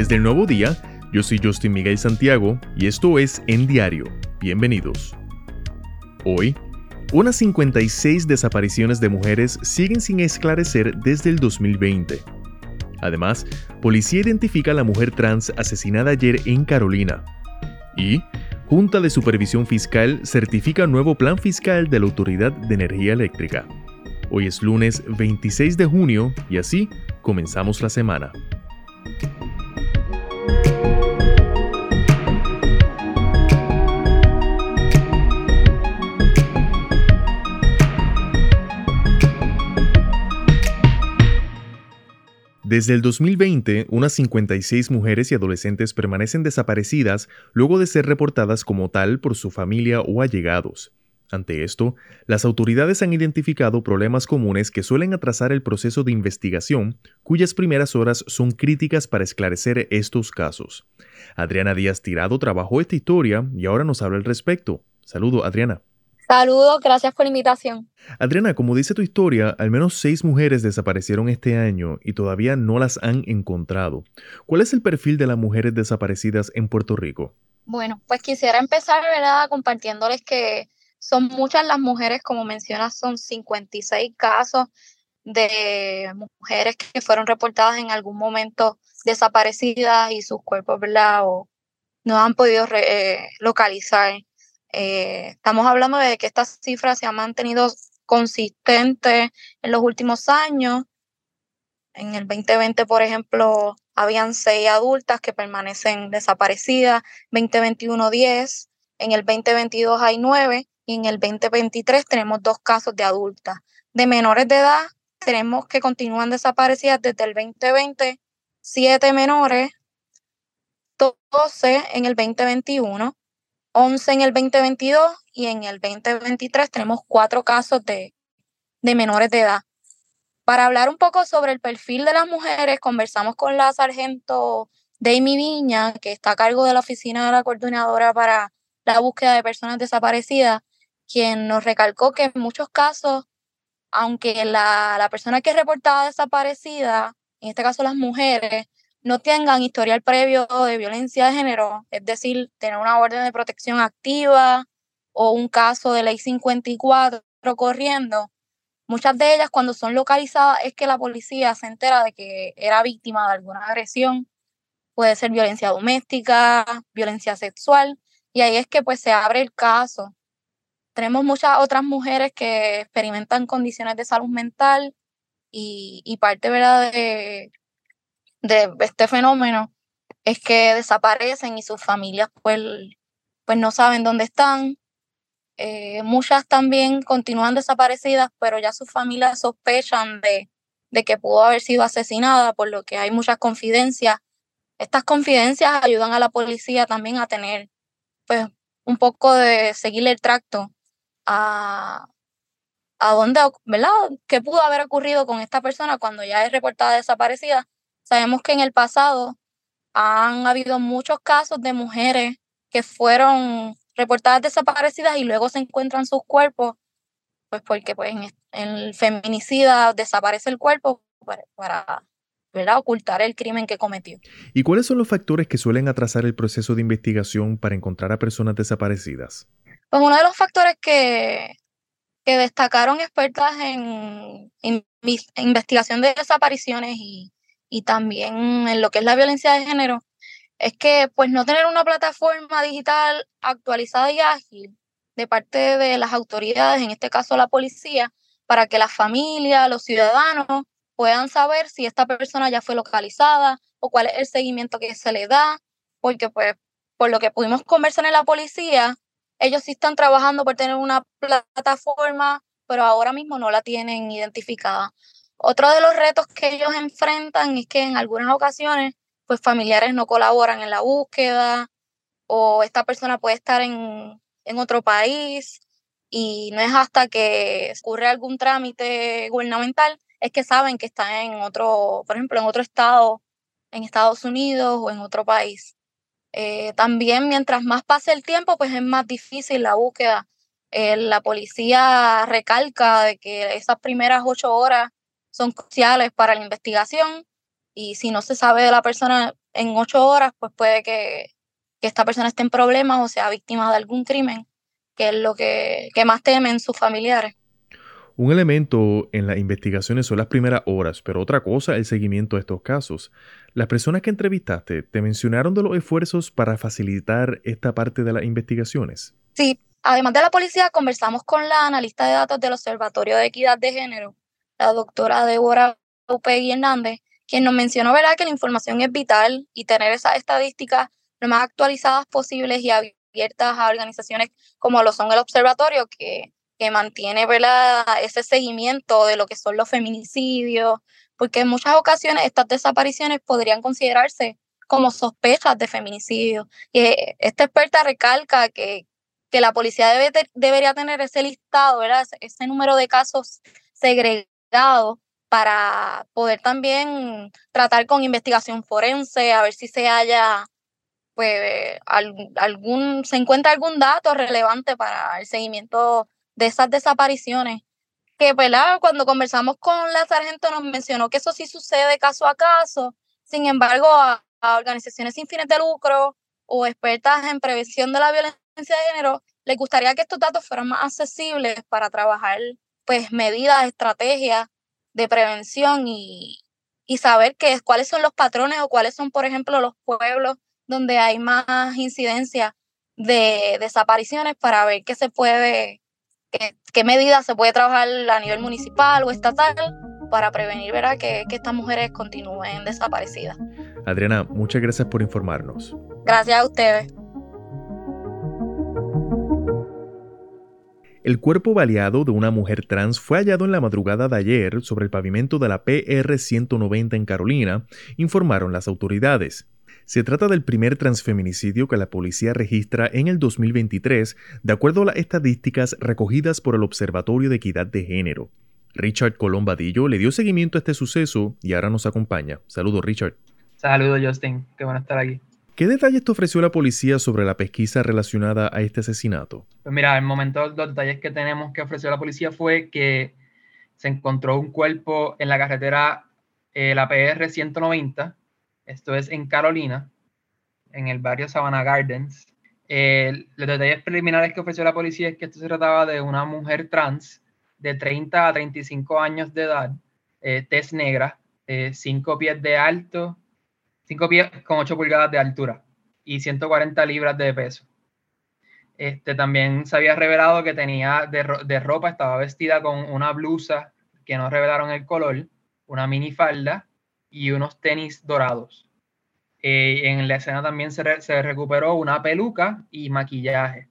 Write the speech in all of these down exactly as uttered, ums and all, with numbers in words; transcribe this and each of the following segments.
Desde el nuevo día, yo soy Justin Miguel Santiago y esto es En Diario. Bienvenidos. Hoy, unas cincuenta y seis desapariciones de mujeres siguen sin esclarecer desde el dos mil veinte. Además, policía identifica a la mujer trans asesinada ayer en Carolina. Y Junta de Supervisión Fiscal certifica nuevo plan fiscal de la Autoridad de Energía Eléctrica. Hoy es lunes veintiséis de junio y así comenzamos la semana. Desde el dos mil veinte, unas cincuenta y seis mujeres y adolescentes permanecen desaparecidas luego de ser reportadas como tal por su familia o allegados. Ante esto, las autoridades han identificado problemas comunes que suelen atrasar el proceso de investigación, cuyas primeras horas son críticas para esclarecer estos casos. Adriana Díaz Tirado trabajó esta historia y ahora nos habla al respecto. Saludos, Adriana. Saludos, gracias por la invitación. Adriana, como dice tu historia, al menos seis mujeres desaparecieron este año y todavía no las han encontrado. ¿Cuál es el perfil de las mujeres desaparecidas en Puerto Rico? Bueno, pues quisiera empezar, ¿verdad?, compartiéndoles que son muchas las mujeres, como mencionas, son cincuenta y seis casos de mujeres que fueron reportadas en algún momento desaparecidas y sus cuerpos, ¿verdad?, o no han podido re, eh, localizar. Eh, estamos hablando de que esta cifra se ha mantenido consistente en los últimos años. En el veinte veinte, por ejemplo, habían seis adultas que permanecen desaparecidas, veinte veintiuno diez, en el veinte veintidós hay nueve y en el veinte veintitrés tenemos dos casos de adultas. De menores de edad tenemos que continúan desaparecidas desde el veinte veinte, siete menores, doce en el veinte veintiuno, once en el veinte veintidós y en el veinte veintitrés tenemos cuatro casos de, de menores de edad. Para hablar un poco sobre el perfil de las mujeres, conversamos con la sargento Dami Viña, que está a cargo de la oficina de la coordinadora para la búsqueda de personas desaparecidas, quien nos recalcó que en muchos casos, aunque la, la persona que es reportada desaparecida, en este caso las mujeres, no tengan historial previo de violencia de género, es decir, tener una orden de protección activa o un caso de ley cincuenta y cuatro corriendo, muchas de ellas cuando son localizadas es que la policía se entera de que era víctima de alguna agresión, puede ser violencia doméstica, violencia sexual, y ahí es que pues se abre el caso. Tenemos muchas otras mujeres que experimentan condiciones de salud mental y, y parte, ¿verdad?, de, de este fenómeno es que desaparecen y sus familias pues, pues no saben dónde están. Eh, muchas también continúan desaparecidas, pero ya sus familias sospechan de, de que pudo haber sido asesinada, por lo que hay muchas confidencias. Estas confidencias ayudan a la policía también a tener pues, un poco de seguirle el tracto a, a dónde, ¿verdad?, qué pudo haber ocurrido con esta persona cuando ya es reportada desaparecida. Sabemos que en el pasado han habido muchos casos de mujeres que fueron reportadas desaparecidas y luego se encuentran sus cuerpos, pues porque pues en, en el feminicida desaparece el cuerpo para, para ¿verdad?, ocultar el crimen que cometió. ¿Y cuáles son los factores que suelen atrasar el proceso de investigación para encontrar a personas desaparecidas? Pues uno de los factores que, que destacaron expertas en, en, en investigación de desapariciones y, y también en lo que es la violencia de género es que pues no tener una plataforma digital actualizada y ágil de parte de las autoridades, en este caso la policía, para que la familia, los ciudadanos puedan saber si esta persona ya fue localizada o cuál es el seguimiento que se le da, porque pues por lo que pudimos conversar en la policía, ellos sí están trabajando por tener una plataforma, pero ahora mismo no la tienen identificada. Otro de los retos que ellos enfrentan es que en algunas ocasiones pues familiares no colaboran en la búsqueda o esta persona puede estar en, en otro país y no es hasta que ocurre algún trámite gubernamental es que saben que está en otro, por ejemplo, en otro estado, en Estados Unidos o en otro país. Eh, también mientras más pase el tiempo, pues es más difícil la búsqueda. Eh, la policía recalca de que esas primeras ocho horas son cruciales para la investigación y si no se sabe de la persona en ocho horas, pues puede que, que esta persona esté en problemas o sea víctima de algún crimen, que es lo que, que más temen sus familiares. Un elemento en las investigaciones son las primeras horas, pero otra cosa el seguimiento de estos casos. Las personas que entrevistaste te mencionaron de los esfuerzos para facilitar esta parte de las investigaciones. Sí, además de la policía, conversamos con la analista de datos del Observatorio de Equidad de Género, la doctora Débora Upegui Hernández, quien nos mencionó, ¿verdad?, que la información es vital y tener esas estadísticas lo más actualizadas posibles y abiertas a organizaciones como lo son el Observatorio, que, que mantiene, ¿verdad?, ese seguimiento de lo que son los feminicidios, porque en muchas ocasiones estas desapariciones podrían considerarse como sospechas de feminicidio. Y eh, esta experta recalca que, que la policía debe te, debería tener ese listado, ¿verdad?, ese, ese número de casos segregados para poder también tratar con investigación forense, a ver si se haya, pues, algún, se encuentra algún dato relevante para el seguimiento de esas desapariciones. Que, ¿verdad?, cuando conversamos con la sargento nos mencionó que eso sí sucede caso a caso. Sin embargo, a, a organizaciones sin fines de lucro o expertas en prevención de la violencia de género les gustaría que estos datos fueran más accesibles para trabajar, pues, medidas, estrategias de prevención y, y saber que, cuáles son los patrones o cuáles son, por ejemplo, los pueblos donde hay más incidencia de desapariciones para ver qué se puede, qué, qué medidas se puede trabajar a nivel municipal o estatal para prevenir, ¿verdad?, que, que estas mujeres continúen desaparecidas. Adriana, muchas gracias por informarnos. Gracias a ustedes. El cuerpo baleado de una mujer trans fue hallado en la madrugada de ayer sobre el pavimento de la P R ciento noventa en Carolina, informaron las autoridades. Se trata del primer transfeminicidio que la policía registra en el dos mil veintitrés, de acuerdo a las estadísticas recogidas por el Observatorio de Equidad de Género. Richard Colón Vadillo le dio seguimiento a este suceso y ahora nos acompaña. Saludos, Richard. Saludos, Justin. Qué bueno estar aquí. ¿Qué detalles te ofreció la policía sobre la pesquisa relacionada a este asesinato? Pues mira, el momento, los detalles que tenemos que ofreció la policía fue que se encontró un cuerpo en la carretera, eh, la P R ciento noventa, esto es en Carolina, en el barrio Savannah Gardens. Eh, los detalles preliminares que ofreció la policía es que esto se trataba de una mujer trans de treinta a treinta y cinco años de edad, eh, tez negra, eh, cinco pies de alto, cinco pies con ocho pulgadas de altura y ciento cuarenta libras de peso. Este, también se había revelado que tenía de, ro de ropa, estaba vestida con una blusa que no revelaron el color, una minifalda y unos tenis dorados. Eh, en la escena también se, re se recuperó una peluca y maquillaje.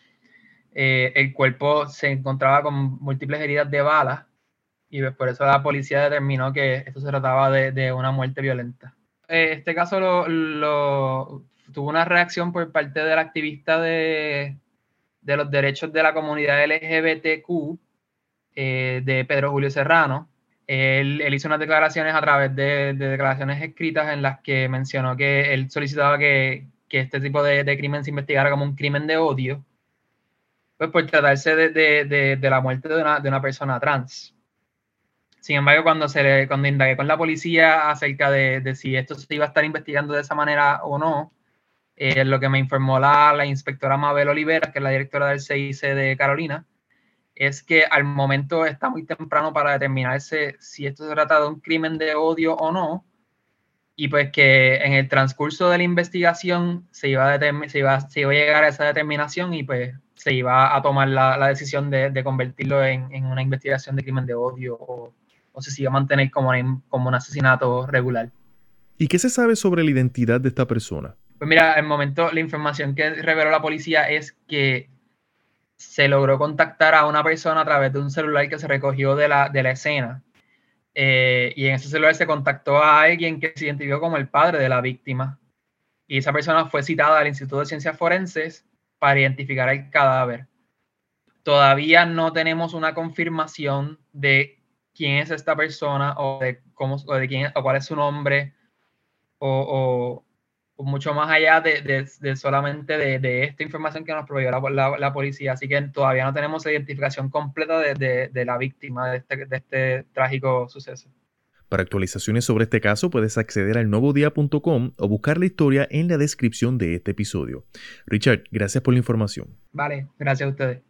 Eh, el cuerpo se encontraba con múltiples heridas de bala y pues por eso la policía determinó que esto se trataba de, de una muerte violenta. Este caso lo, lo, tuvo una reacción por parte del activista de, de los derechos de la comunidad L G B T Q, eh, de Pedro Julio Serrano. Él, él hizo unas declaraciones a través de, de declaraciones escritas en las que mencionó que él solicitaba que, que este tipo de, de crimen se investigara como un crimen de odio, pues por tratarse de, de, de, de la muerte de una, de una persona trans. Sin embargo, cuando, se le, cuando indagué con la policía acerca de, de si esto se iba a estar investigando de esa manera o no, eh, lo que me informó la, la inspectora Mabel Olivera, que es la directora del C I C de Carolina, es que al momento está muy temprano para determinarse si esto se trata de un crimen de odio o no, y pues que en el transcurso de la investigación se iba a, se iba, se iba a llegar a esa determinación y pues se iba a tomar la, la decisión de, de convertirlo en, en una investigación de crimen de odio o o se sigue a mantener como un, como un asesinato regular. ¿Y qué se sabe sobre la identidad de esta persona? Pues mira, al momento la información que reveló la policía es que se logró contactar a una persona a través de un celular que se recogió de la, de la escena. Eh, y en ese celular se contactó a alguien que se identificó como el padre de la víctima. Y esa persona fue citada al Instituto de Ciencias Forenses para identificar el cadáver. Todavía no tenemos una confirmación de quién es esta persona o de cómo o de quién o cuál es su nombre o, o, o mucho más allá de, de, de solamente de, de esta información que nos proveyó la, la, la policía. Así que todavía no tenemos la identificación completa de, de, de la víctima de este, de este trágico suceso. Para actualizaciones sobre este caso puedes acceder al nuevo día punto com o buscar la historia en la descripción de este episodio. Richard, gracias por la información. Vale, gracias a ustedes.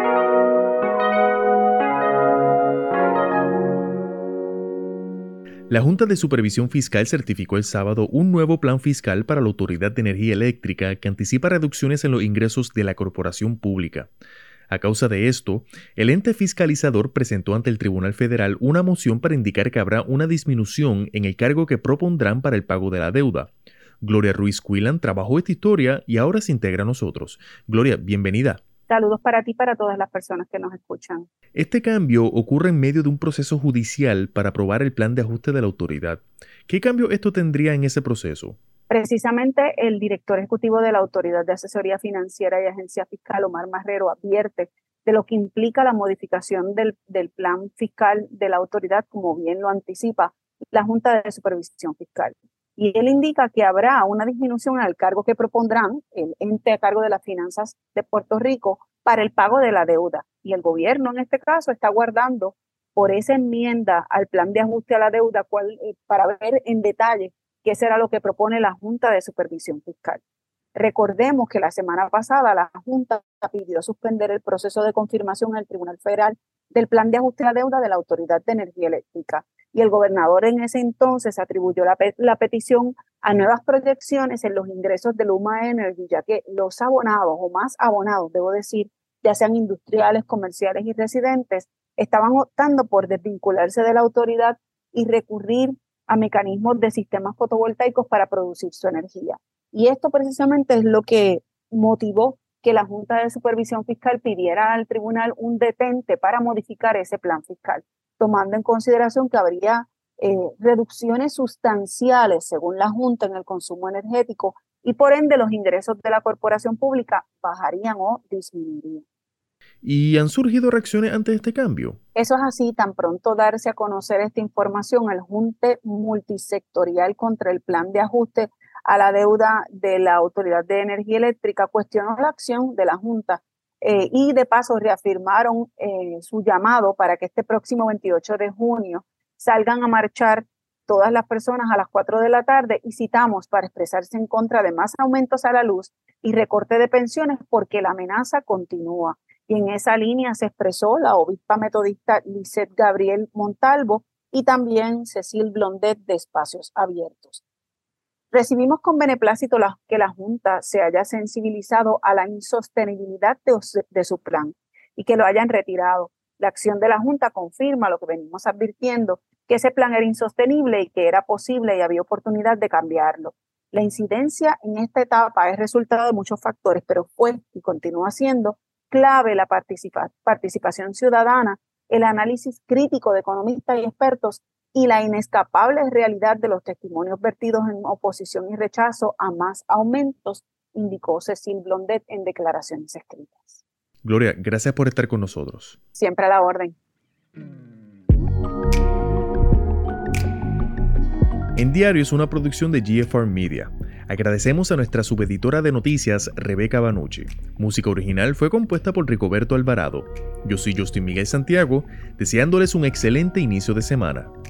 La Junta de Supervisión Fiscal certificó el sábado un nuevo plan fiscal para la Autoridad de Energía Eléctrica que anticipa reducciones en los ingresos de la corporación pública. A causa de esto, el ente fiscalizador presentó ante el Tribunal Federal una moción para indicar que habrá una disminución en el cargo que propondrán para el pago de la deuda. Gloria Ruiz Quilan trabajó esta historia y ahora se integra a nosotros. Gloria, bienvenida. Saludos para ti y para todas las personas que nos escuchan. Este cambio ocurre en medio de un proceso judicial para aprobar el plan de ajuste de la autoridad. ¿Qué cambio esto tendría en ese proceso? Precisamente el director ejecutivo de la Autoridad de Asesoría Financiera y Agencia Fiscal, Omar Marrero, advierte de lo que implica la modificación del, del plan fiscal de la autoridad, como bien lo anticipa la Junta de Supervisión Fiscal. Y él indica que habrá una disminución al cargo que propondrán el ente a cargo de las finanzas de Puerto Rico para el pago de la deuda. Y el gobierno en este caso está guardando por esa enmienda al plan de ajuste a la deuda cual, eh, para ver en detalle qué será lo que propone la Junta de Supervisión Fiscal. Recordemos que la semana pasada la Junta pidió suspender el proceso de confirmación en el Tribunal Federal del plan de ajuste a la deuda de la Autoridad de Energía Eléctrica. Y el gobernador en ese entonces atribuyó la, pe- la petición a nuevas proyecciones en los ingresos de Luma Energy, ya que los abonados, o más abonados, debo decir, ya sean industriales, comerciales y residentes, estaban optando por desvincularse de la autoridad y recurrir a mecanismos de sistemas fotovoltaicos para producir su energía. Y esto precisamente es lo que motivó que la Junta de Supervisión Fiscal pidiera al tribunal un detente para modificar ese plan fiscal, tomando en consideración que habría eh, reducciones sustanciales, según la Junta, en el consumo energético y por ende los ingresos de la corporación pública bajarían o disminuirían. ¿Y han surgido reacciones ante este cambio? Eso es así, tan pronto darse a conocer esta información, el Junte Multisectorial contra el Plan de Ajuste a la Deuda de la Autoridad de Energía Eléctrica cuestionó la acción de la Junta eh, y de paso reafirmaron eh, su llamado para que este próximo veintiocho de junio salgan a marchar todas las personas a las cuatro de la tarde y citamos para expresarse en contra de más aumentos a la luz y recorte de pensiones porque la amenaza continúa. Y en esa línea se expresó la obispa metodista Lisette Gabriel Montalvo y también Cecil Blondet de Espacios Abiertos. Recibimos con beneplácito la, que la Junta se haya sensibilizado a la insostenibilidad de, de su plan y que lo hayan retirado. La acción de la Junta confirma lo que venimos advirtiendo, que ese plan era insostenible y que era posible y había oportunidad de cambiarlo. La incidencia en esta etapa es resultado de muchos factores, pero fue y continúa siendo clave la participa- participación ciudadana, el análisis crítico de economistas y expertos y la inescapable realidad de los testimonios vertidos en oposición y rechazo a más aumentos, indicó Cecil Blondet en declaraciones escritas. Gloria, gracias por estar con nosotros. Siempre a la orden. En Diario es una producción de G F R Media. Agradecemos a nuestra subeditora de noticias, Rebeca Banucci. Música original fue compuesta por Ricoberto Alvarado. Yo soy Justin Miguel Santiago, deseándoles un excelente inicio de semana.